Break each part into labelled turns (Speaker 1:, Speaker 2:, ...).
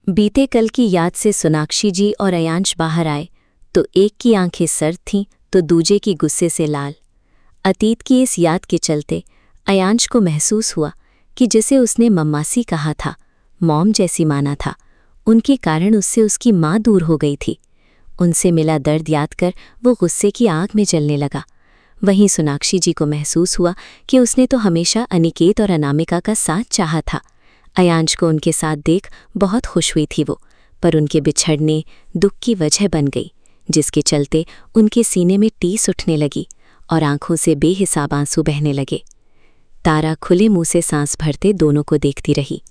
Speaker 1: बीते कल की याद से सोनाक्षी जी और अयांश बाहर आए तो एक की आंखें सर्द थीं तो दूजे की गुस्से से लाल। अतीत की इस याद के चलते अयांश को महसूस हुआ कि जिसे उसने मम्मासी कहा था, मॉम जैसी माना था, उनके कारण उससे उसकी माँ दूर हो गई थी। उनसे मिला दर्द याद कर वो गुस्से की आग में जलने लगा। वहीं सोनाक्षी जी को महसूस हुआ कि उसने तो हमेशा अनिकेत और अनामिका का साथ चाहा था। अयांश को उनके साथ देख बहुत खुश हुई थी वो, पर उनके बिछड़ने दुख की वजह बन गई, जिसके चलते उनके सीने में टीस उठने लगी और आंखों से बेहिसाब आंसू बहने लगे। तारा खुले मुंह से सांस भरते दोनों को देखती रही।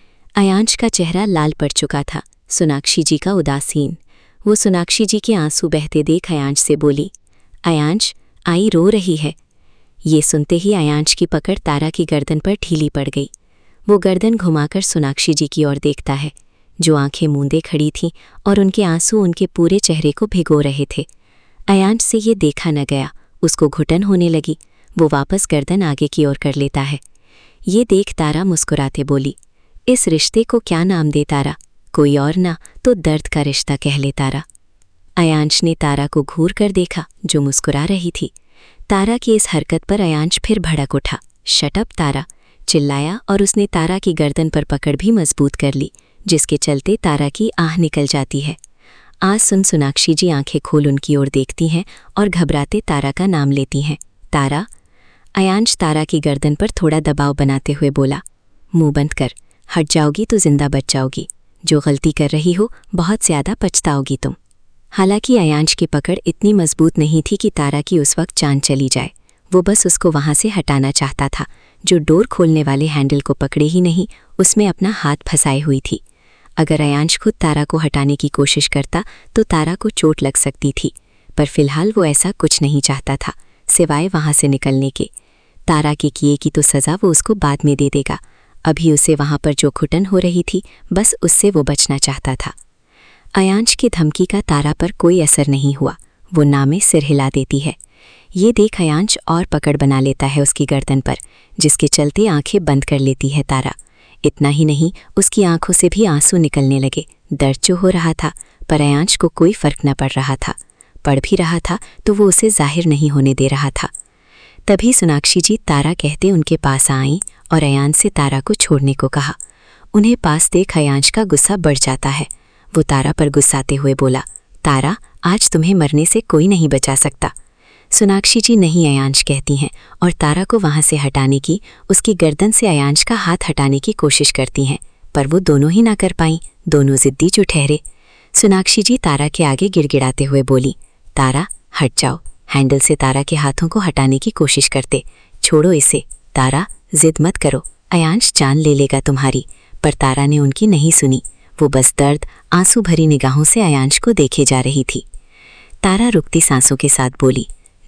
Speaker 1: अयांश का चेहरा लाल पड़ चुका था, सोनाक्षी जी का उदासीन। वो सोनाक्षी जी के आंसू बहते देख अयांश से बोली, अयांश, आई रो रही है। ये सुनते ही अयांश की पकड़ तारा की गर्दन पर ढीली पड़ गई। वो गर्दन घुमाकर सोनाक्षी जी की ओर देखता है, जो आंखें मूंदे खड़ी थीं और उनके आंसू उनके पूरे चेहरे को भिगो रहे थे। अयांश से ये देखा न गया, उसको घुटन होने लगी। वो वापस गर्दन आगे की ओर कर लेता है। ये देख तारा मुस्कुराते बोली, इस रिश्ते को क्या नाम दे तारा? कोई और ना तो दर्द का रिश्ता कह ले तारा। अयांश ने तारा को घूर कर देखा, जो मुस्कुरा रही थी। तारा की इस हरकत पर अयांश फिर भड़क उठा। शट अप तारा, चिल्लाया और उसने तारा की गर्दन पर पकड़ भी मजबूत कर ली, जिसके चलते तारा की आह निकल जाती है। आज सुन सोनाक्षी जी आंखें खोल उनकी ओर देखती हैं और घबराते तारा का नाम लेती हैं। तारा। अयांश तारा की गर्दन पर थोड़ा दबाव बनाते हुए बोला, मुंह बंद कर, हट जाओगी तो जिंदा बच जाओगी। जो गलती कर रही हो बहुत ज़्यादा पछताओगी तुम। हालांकि अयांश की पकड़ इतनी मजबूत नहीं थी कि तारा की उस वक्त जान चली जाए। वो बस उसको वहां से हटाना चाहता था, जो डोर खोलने वाले हैंडल को पकड़े ही नहीं, उसमें अपना हाथ फंसाए हुई थी। अगर अयांश खुद तारा को हटाने की कोशिश करता तो तारा को चोट लग सकती थी, पर फिलहाल वो ऐसा कुछ नहीं चाहता था, सिवाय वहां से निकलने के। तारा के किए की तो सज़ा वो उसको बाद में दे देगा। अभी उसे वहां पर जो घुटन हो रही थी, बस उससे वो बचना चाहता था। अयांश की धमकी का तारा पर कोई असर नहीं हुआ। वो नामे सिर हिला देती है। ये देख अयांश और पकड़ बना लेता है उसकी गर्दन पर, जिसके चलते आंखें बंद कर लेती है तारा। इतना ही नहीं, उसकी आंखों से भी आंसू निकलने लगे। दर्द जो हो रहा था, पर अयांश को कोई फर्क न पड़ रहा था। पड़ भी रहा था तो वो उसे जाहिर नहीं होने दे रहा था। तभी सोनाक्षी जी तारा कहते उनके पास आईं और अयांश से तारा को छोड़ने को कहा। उन्हें पास देख अयांश का गुस्सा बढ़ जाता है। वो तारा पर गुस्साते हुए बोला, तारा, आज तुम्हें मरने से कोई नहीं बचा सकता। सोनाक्षी जी नहीं अयांश कहती हैं और तारा को वहां से हटाने की, उसकी गर्दन से अयांश का हाथ हटाने की कोशिश करती हैं, पर वो दोनों ही ना कर पाईं। दोनों जिद्दी जो ठहरे। सोनाक्षी जी तारा के आगे गिड़गिड़ाते हुए बोली, तारा, हट जाओ। हैंडल से तारा के हाथों को हटाने की कोशिश करते, छोड़ो इसे। तारा, जिद मत करो, अयांश जान ले लेगा तुम्हारी। पर तारा ने उनकी नहीं सुनी। वो बस दर्द आंसू भरी निगाहों से अयांश को देखे जा रही थी। तारा रुकती सांसों के साथ बोली,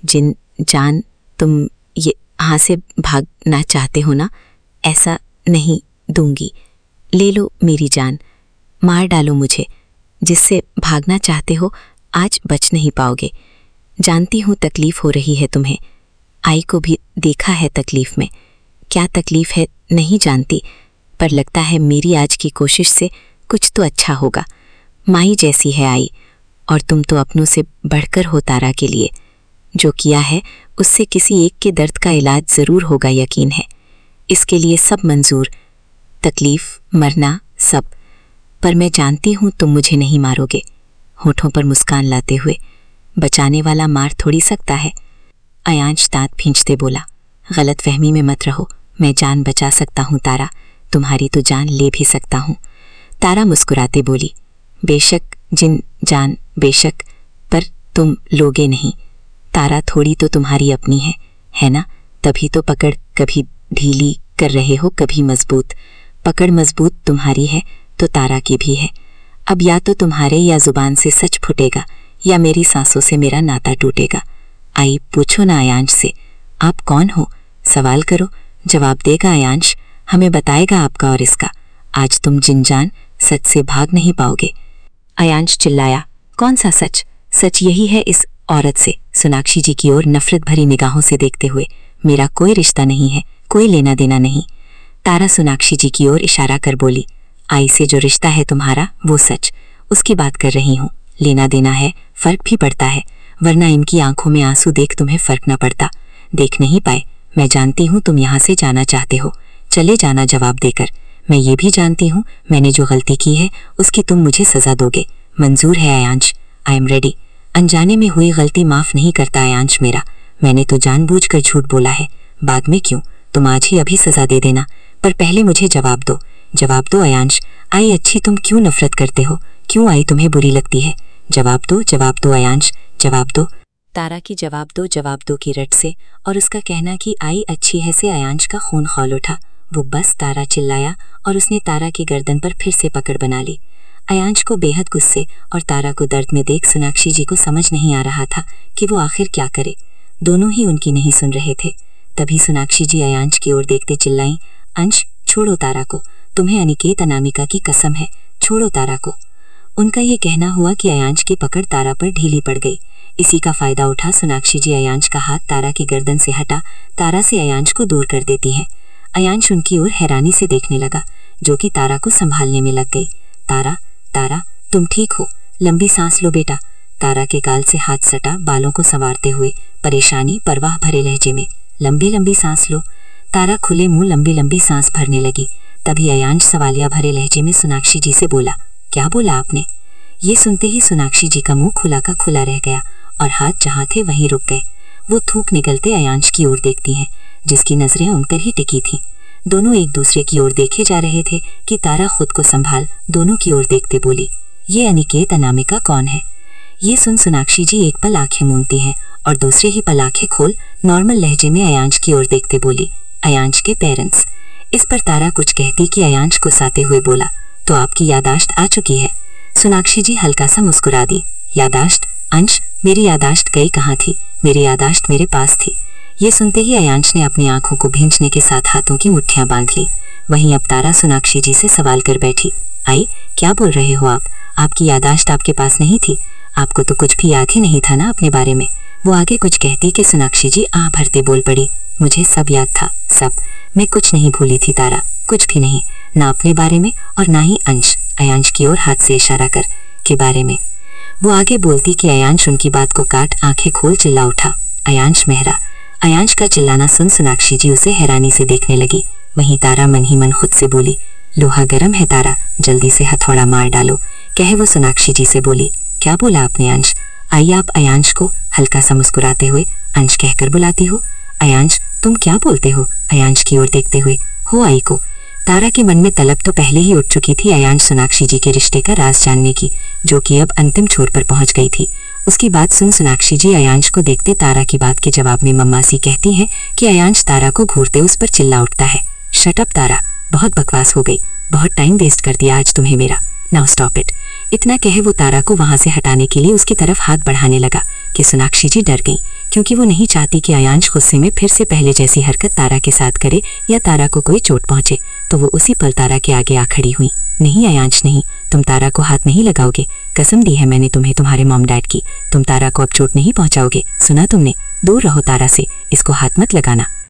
Speaker 1: जान, तुम ये यहाँ से भागना चाहते हो ना? ऐसा नहीं दूंगी। ले लो मेरी जान, मार डालो मुझे। जिससे भागना चाहते हो आज बच नहीं पाओगे। जानती हूँ तकलीफ हो रही है तुम्हें। आई को भी देखा है तकलीफ में। क्या तकलीफ है नहीं जानती, पर लगता है मेरी आज की कोशिश से कुछ तो अच्छा होगा। माई जैसी है आई, और तुम तो अपनों से बढ़कर हो तारा के लिए। जो किया है उससे किसी एक के दर्द का इलाज ज़रूर होगा, यकीन है। इसके लिए सब मंजूर, तकलीफ, मरना, सब। पर मैं जानती हूँ तुम मुझे नहीं मारोगे। होठों पर मुस्कान लाते हुए, बचाने वाला मार थोड़ी सकता है। अयांश दांत भींचते बोला, गलत फहमी में मत रहो। मैं जान बचा सकता हूँ तारा, तुम्हारी तो जान ले भी सकता हूँ। तारा मुस्कुराते बोली, बेशक जान बेशक, पर तुम लोगे नहीं। तारा थोड़ी तो तुम्हारी अपनी है ना? तभी तो पकड़ कभी ढीली कर रहे हो, कभी मजबूत। पकड़ मजबूत तुम्हारी है तो तारा की भी है। अब या तो तुम्हारे या जुबान से सच फुटेगा, या मेरी सांसों से मेरा नाता टूटेगा। आई, पूछो ना अयांश से, आप कौन हो? सवाल करो, जवाब देगा अयांश, हमें बताएगा आपका और इसका। आज तुम जान सच से भाग नहीं पाओगे। अयांश चिल्लाया, कौन सा सच? सच यही है इस औरत से, सोनाक्षी जी की ओर नफरत भरी निगाहों से देखते हुए। मेरा कोई रिश्ता नहीं है, कोई लेना देना नहीं। तारा सोनाक्षी जी की ओर इशारा कर बोली, आई से जो रिश्ता है तुम्हारा वो सच, उसकी बात कर रही हूँ। लेना देना है, फर्क भी पड़ता है, वरना इनकी आंखों में आंसू देख तुम्हें फर्क न पड़ता। देख नहीं पाए। मैं जानती हूँ तुम यहाँ से जाना चाहते हो, चले जाना जवाब देकर। मैं ये भी जानती हूँ मैंने जो गलती की है उसकी तुम मुझे सजा दोगे। मंजूर है अयांश, आई एम रेडी। अनजाने में हुई गलती माफ नहीं करता अयांश मेरा। मैंने तो जानबूझकर झूठ बोला है। बाद में क्यों, तुम आज ही अभी सजा दे देना, पर पहले मुझे जवाब दो। जवाब दो अयांश, आई अच्छी तुम क्यों नफरत करते हो, क्यों आई तुम्हें बुरी लगती है? जवाब दो अयांश, जवाब दो। तारा की जवाब दो की रट से और उसका कहना कि आई अच्छी है से अयांश का खून खौल उठा। वो बस तारा चिल्लाया और उसने तारा की गर्दन पर फिर से पकड़ बना ली। अयांश को बेहद गुस्से और तारा को दर्द में देख सोनाक्षी जी को समझ नहीं आ रहा था कि वो आखिर क्या करे। दोनों ही उनकी नहीं सुन रहे थे। तभी सोनाक्षी जी अयांश की ओर देखते चिल्लाईं, अंश छोड़ो तारा को, तुम्हें अनिकेत अनामिका की कसम है, छोड़ो तारा को। उनका ये कहना हुआ कि अयांश की पकड़ तारा पर ढीली पड़ गई। इसी का फायदा उठा सोनाक्षी जी अयांश का हाथ तारा की गर्दन से हटा तारा से अयांश को दूर कर देती हैं। अयांश उनकी ओर हैरानी से देखने लगा, जो कि तारा को संभालने में लग गई। तारा तारा तुम ठीक हो, लंबी सांस लो बेटा। तारा के गाल से हाथ सटा बालों को संवारते हुए परेशानी परवाह भरे लहजे में, लंबी लंबी सांस लो। तारा खुले मुंह लंबी लंबी सांस भरने लगी। तभी अयांश सवालिया भरे लहजे में सोनाक्षी जी से बोला, क्या बोला आपने? ये सुनते ही सोनाक्षी जी का मुंह खुला का खुला रह गया और हाथ जहाँ थे वहीं रुक गए। वो थूक निकलते अयांश की ओर देखती हैं, जिसकी नजरें उन पर ही टिकी थी। दोनों एक दूसरे की ओर देखे जा रहे थे कि तारा खुद को संभाल दोनों की ओर देखते बोली, ये अनिकेत अनामिका कौन है? ये सुन सोनाक्षी जी एक पल आंखें मूंदती हैं और दूसरे ही पल आंखें खोल नॉर्मल लहजे में अयांश की ओर देखते बोली, अयांश के पेरेंट्स। इस पर तारा कुछ कहती कि अयांश गुस्साते हुए बोला, तो आपकी यादाश्त आ चुकी है। सोनाक्षी जी हल्का सा मुस्कुरा दी, यादाश्त? अंश मेरी यादाश्त गई कहाँ थी? मेरी यादाश्त मेरे पास थी। ये सुनते ही अयांश ने अपनी आंखों को भींचने के साथ हाथों की मुट्ठियां बांध ली। वहीं अब तारा सोनाक्षी जी से सवाल कर बैठी, आई क्या बोल रहे हो आप? आपकी यादाश्त आपके पास नहीं थी? आपको तो कुछ भी याद ही नहीं था ना अपने बारे में। वो आगे कुछ कहती कि सोनाक्षी जी आह भरते बोल पड़ी, मुझे सब याद था, सब। मैं कुछ नहीं भूली थी तारा, कुछ भी नहीं, ना अपने बारे में और ना ही अंश, अयांश की ओर हाथ से इशारा कर, के बारे में। वो आगे बोलती कि अयांश उनकी बात को काट आंखें खोल चिल्ला उठा, अयांश मेहरा। अयांश का चिल्लाना सुन सोनाक्षी जी उसे हैरानी से देखने लगी। वहीं तारा मन ही मन खुद से बोली, लोहा गर्म है तारा, जल्दी से हथौड़ा मार डालो। कहे वो सोनाक्षी जी से बोली, क्या बोला आपने अंश? आइए आप अयांश को हल्का सा मुस्कुराते हुए अंश कहकर बुलाती हो। अयांश तुम क्या बोलते हो? अयांश की ओर देखते हुए, हो आई को। तारा के मन में तलब तो पहले ही उठ चुकी थी अयांश सोनाक्षी जी के रिश्ते का राज जानने की, जो कि अब अंतिम छोर पर पहुंच गई थी। उसकी बात सुन सोनाक्षी जी अयांश को देखते तारा की बात के जवाब में मम्मा सी कहती हैं कि अयांश तारा को घूरते उस पर चिल्ला उठता है, शट अप तारा, बहुत बकवास हो गई, बहुत टाइम वेस्ट कर दिया आज तुम्हें मेरा, नाउ स्टॉप इट। इतना कहे वो तारा को वहां से हटाने के लिए उसकी तरफ हाथ बढ़ाने लगा कि सोनाक्षी जी डर गई, क्योंकि वो नहीं चाहती कि अयांश गुस्से में फिर से पहले जैसी हरकत तारा के साथ करे या तारा को कोई चोट पहुंचे। तो वो उसी पल तारा के आगे आ खड़ी हुई, नहीं अयांश नहीं, तुम तारा को हाथ नहीं लगाओगे, कसम दी है मैंने तुम्हें तुम्हारे मॉम डैड की, तुम तारा को अब चोट नहीं पहुंचाओगे, सुना तुमने? दूर रहो तारा से, इसको हाथ मत लगाना।